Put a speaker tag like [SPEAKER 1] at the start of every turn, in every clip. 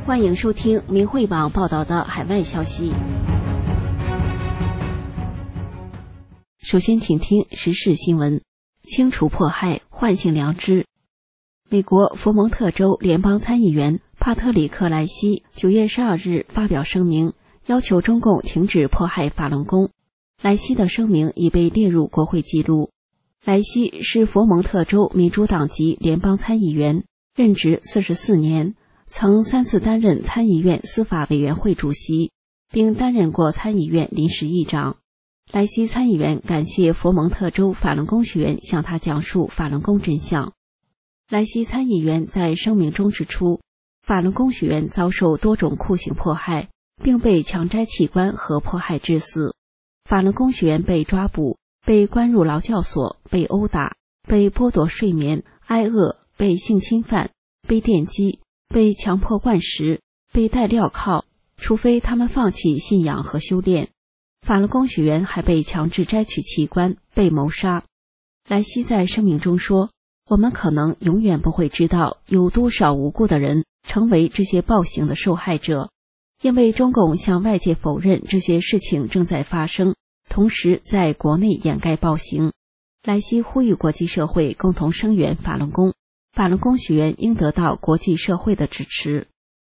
[SPEAKER 1] 欢迎收听明慧网报道的海外消息。首先请听时事新闻：清除迫害，唤醒良知。美国佛蒙特州联邦参议员帕特里克·莱西9月12日发表声明，要求中共停止迫害法轮功。莱西的声明已被列入国会记录。莱西是佛蒙特州民主党籍联邦参议员，任职44年，曾3次担任参议院司法委员会主席，并担任过参议院临时议长。莱西参议员感谢佛蒙特州法轮功学员向他讲述法轮功真相。莱西参议员在声明中指出，法轮功学员遭受多种酷刑迫害，并被强摘器官和迫害致死。法轮功学员被抓捕，被关入劳教所，被殴打，被剥夺睡眠，挨饿，被性侵犯，被电击，被强迫灌食，被戴镣铐，除非他们放弃信仰和修炼。法轮功学员还被强制摘取器官，被谋杀。莱西在声明中说，我们可能永远不会知道有多少无辜的人成为这些暴行的受害者，因为中共向外界否认这些事情正在发生，同时在国内掩盖暴行。莱西呼吁国际社会共同声援法轮功，法轮功学员应得到国际社会的支持。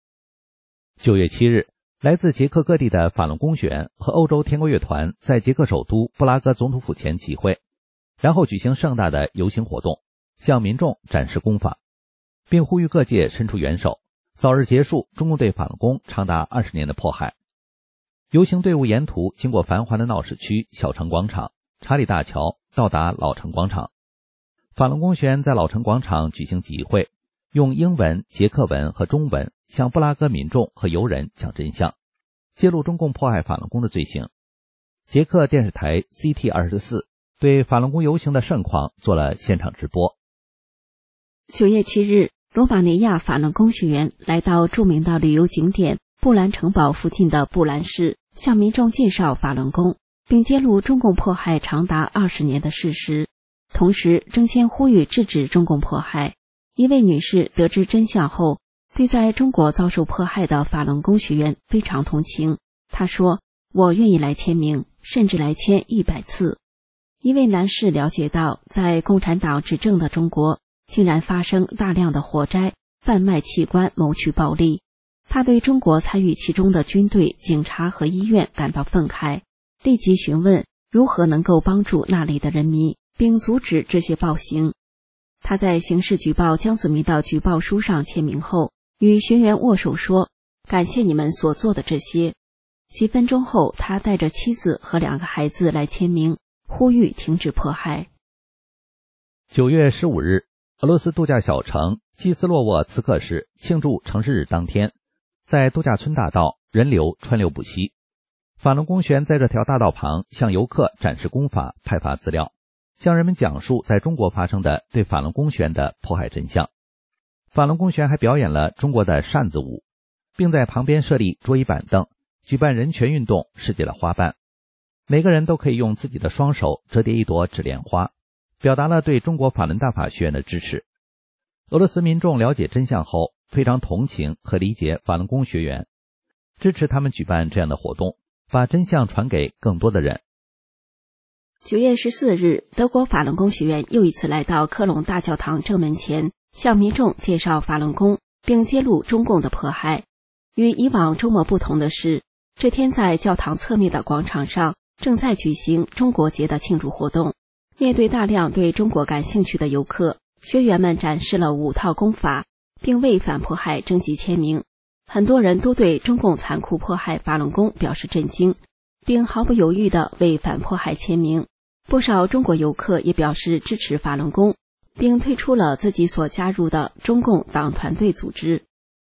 [SPEAKER 2] 9月7日，来自捷克各地的法轮功学员和欧洲天国乐团在捷克首都布拉格总统府前集会，然后举行盛大的游行活动，向民众展示功法，并呼吁各界伸出援手，早日结束中共对法轮功长达20年的迫害。游行队伍沿途经过繁华的闹市区、小城广场、查理大桥，到达老城广场。法轮功学员在老城广场举行集会，用英文、捷克文和中文向布拉格民众和游人讲真相，揭露中共迫害法轮功的罪行。捷克电视台 CT24 对法轮功游行的盛况做了现场直播。
[SPEAKER 1] 9月7日，罗马尼亚法轮功学员来到著名的旅游景点布兰城堡附近的布兰市，向民众介绍法轮功，并揭露中共迫害长达20年的事实，同时争先呼吁制止中共迫害。一位女士得知真相后，对在中国遭受迫害的法轮功学员非常同情。她说，我愿意来签名，甚至来签100次。一位男士了解到，在共产党执政的中国，竟然发生大量的火灾、贩卖器官、谋取暴利。他对中国参与其中的军队、警察和医院感到愤慨，立即询问如何能够帮助那里的人民，并阻止这些暴行。他在刑事举报江泽民的举报书上签名后，与学员握手说，感谢你们所做的这些。几分钟后，他带着妻子和2个孩子来签名，呼吁停止迫害。
[SPEAKER 2] 9月15日，俄罗斯度假小城基斯洛沃茨克市庆祝城市日当天，在度假村大道人流川流不息。法轮功学员在这条大道旁向游客展示功法，派发资料，向人们讲述在中国发生的对法轮功学员的迫害真相。法轮功学员还表演了中国的扇子舞，并在旁边设立桌椅板凳，举办人权运动世界的花瓣。每个人都可以用自己的双手折叠一朵纸莲花，表达了对中国法轮大法学院的支持。俄罗斯民众了解真相后，非常同情和理解法轮功学员，支持他们举办这样的活动，把真相传给更多的人。
[SPEAKER 1] 9月14日，德国法轮功学员又一次来到科隆大教堂正门前，向民众介绍法轮功，并揭露中共的迫害。与以往周末不同的是，这天在教堂侧面的广场上正在举行中国节的庆祝活动。面对大量对中国感兴趣的游客，学员们展示了5套功法，并为反迫害征集签名。很多人都对中共残酷迫害法轮功表示震惊，并毫不犹豫地为反迫害签名。不少中国游客也表示支持法轮功，并退出了自己所加入的中共党团队组织。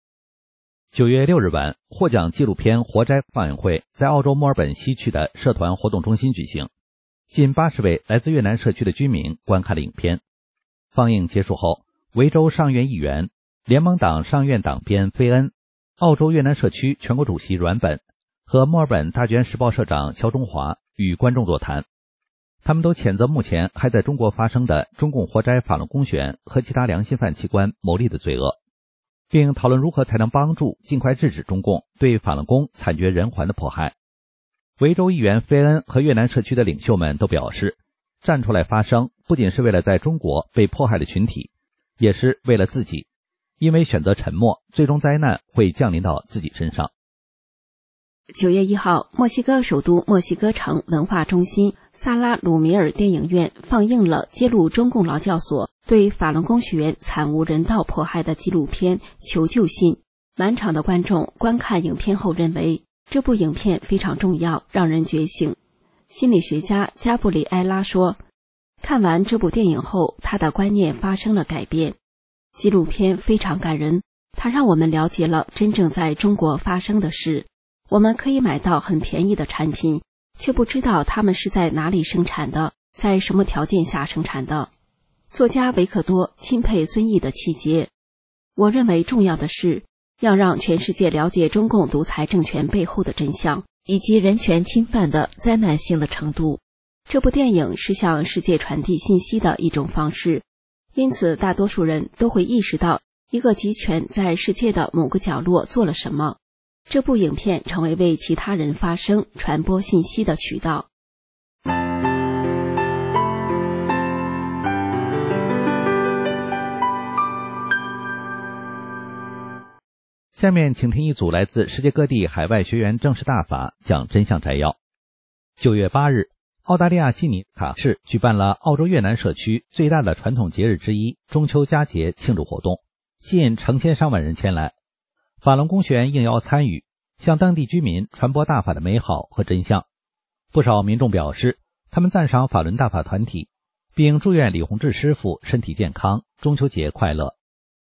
[SPEAKER 2] 9月6日晚，获奖纪录片《活摘》放映会在澳洲墨尔本西区的社团活动中心举行，近80位来自越南社区的居民观看了影片。放映结束后，维州上院议员、联盟党上院党鞭菲恩、澳洲越南社区全国主席阮本和墨尔本大卷时报社长肖中华与观众座谈。他们都谴责目前还在中国发生的中共活摘法轮功学员和其他良心犯器官牟利的罪恶。 并讨论如何才能帮助尽快制止中共对法轮功惨绝人寰的迫害。维州议员菲恩和越南社区的领袖们都表示，站出来发声不仅是为了在中国被迫害的群体，也是为了自己，因为选择沉默，最终灾难会降临到自己身上。
[SPEAKER 1] 9月1号，墨西哥首都墨西哥城文化中心萨拉鲁米尔电影院放映了揭露中共劳教所对法轮功学员惨无人道迫害的纪录片《求救信》。满场的观众观看影片后认为，这部影片非常重要，让人觉醒。心理学家加布里埃拉说，看完这部电影后，他的观念发生了改变。纪录片非常感人，它让我们了解了真正在中国发生的事。我们可以买到很便宜的产品，却不知道它们是在哪里生产的，在什么条件下生产的。作家维克多钦佩孙毅的气节。我认为重要的是要让全世界了解中共独裁政权背后的真相，以及人权侵犯的灾难性的程度。这部电影是向世界传递信息的一种方式，因此大多数人都会意识到一个集权在世界的某个角落做了什么。这部影片成为为其他人发声、传播信息的渠道。
[SPEAKER 2] 下面请听一组来自世界各地海外学员正式大法讲真相摘要。9月8日，澳大利亚悉尼卡市举办了澳洲越南社区最大的传统节日之一中秋佳节庆祝活动，吸引成千上万人前来。法轮功学员应邀参与，向当地居民传播大法的美好和真相。不少民众表示，他们赞赏法轮大法团体，并祝愿李洪志师傅身体健康，中秋节快乐。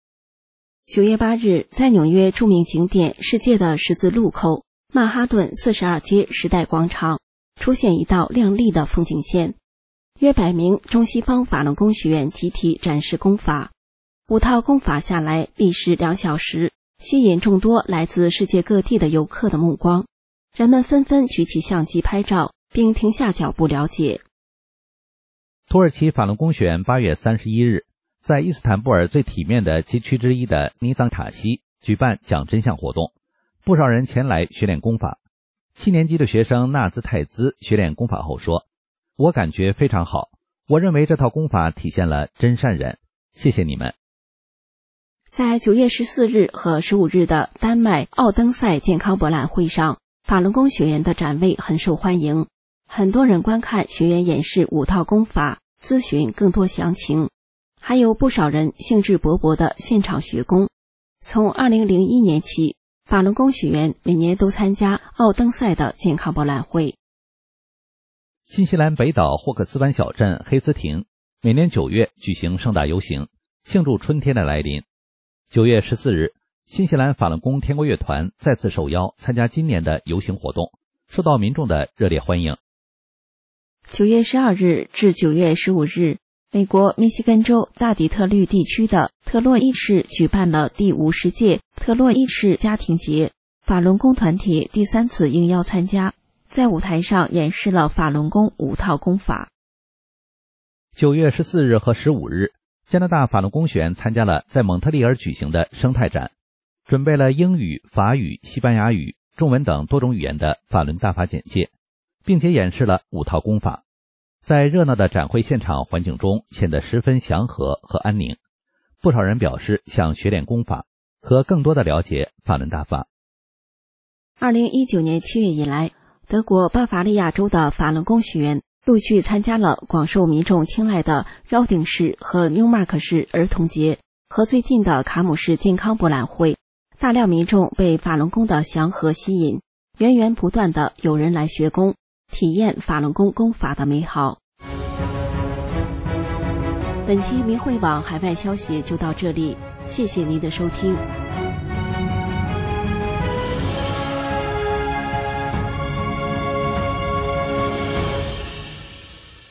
[SPEAKER 1] 9月8日，在纽约著名景点世界的十字路口曼哈顿42街时代广场出现一道亮丽的风景线，约100名中西方法轮功学员集体展示功法，5套功法下来历时2小时，吸引众多来自世界各地的游客的目光，人们纷纷举起相机拍照，并停下脚步了解。
[SPEAKER 2] 土耳其法轮功学员8月31日在伊斯坦布尔最体面的街区之一的尼桑塔西举办讲真相活动，不少人前来学练功法。7年级的学生纳兹泰兹学练功法后说，我感觉非常好，我认为这套功法体现了真善忍，谢谢你们。
[SPEAKER 1] 在9月14日和15日的丹麦奥登塞健康博览会上，法轮功学员的展位很受欢迎，很多人观看学员演示5套功法，咨询更多详情，还有不少人兴致勃勃的现场学功。从2001年起，法轮功学员每年都参加奥登塞的健康博览会。
[SPEAKER 2] 新西兰北岛霍克斯湾小镇黑斯廷每年9月举行盛大游行，庆祝春天的来临。9月14日，新西兰法轮功天国乐团再次受邀参加今年的游行活动，受到民众的热烈欢迎。
[SPEAKER 1] 9月12日至9月15日，美国密西根州大底特律地区的特洛伊市举办了第50届特洛伊市家庭节，法轮功团体第3次应邀参加，在舞台上演示了法轮功5套功法。
[SPEAKER 2] 9月14日和15日，加拿大法轮功学员参加了在蒙特利尔举行的生态展，准备了英语、法语、西班牙语、中文等多种语言的法轮大法简介，并且演示了5套功法。在热闹的展会现场环境中显得十分祥和和安宁，不少人表示想学练功法和更多的了解法轮大法。
[SPEAKER 1] 2019年7月以来，德国巴伐利亚州的法轮功学员陆续参加了广受民众青睐的饶丁市和纽马克市儿童节和最近的卡姆市健康博览会，大量民众被法轮功的祥和吸引，源源不断的有人来学功，体验法轮功功法的美好。本期明慧网海外消息就到这里，谢谢您的收听。